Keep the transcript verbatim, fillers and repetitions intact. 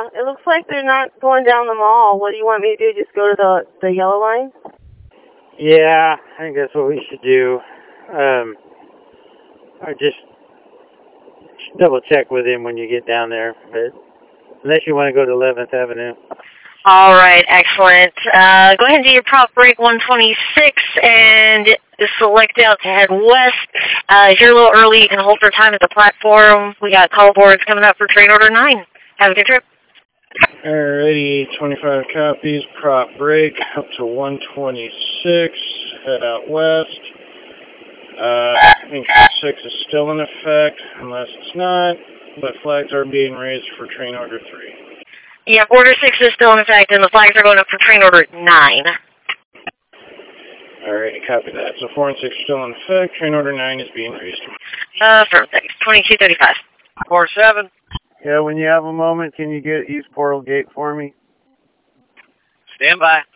Yeah, it looks like they're not going down the mall. What do you want me to do? Just go to the, the yellow line? Yeah, I think that's what we should do. Um, or just double check with him when you get down there, but unless you want to go to eleventh Avenue. All right, excellent. Uh, go ahead and do your prop break one twenty-six and select out to head west. Uh, if you're a little early, you can hold for time at the platform. We got call boards coming up for train order nine. Have a good trip. Alrighty, twenty-five copies, prop break up to one twenty-six, head out west. Uh, I think six is still in effect, unless it's not, but flags are being raised for train order three. Yeah, order six is still in effect, and the flags are going up for train order nine. Alrighty, copy that. So four and six are still in effect, train order nine is being raised. Uh, firm things, twenty-two thirty-five. four seven. Yeah, when you have a moment, can you get East Portal Gate for me? Stand by.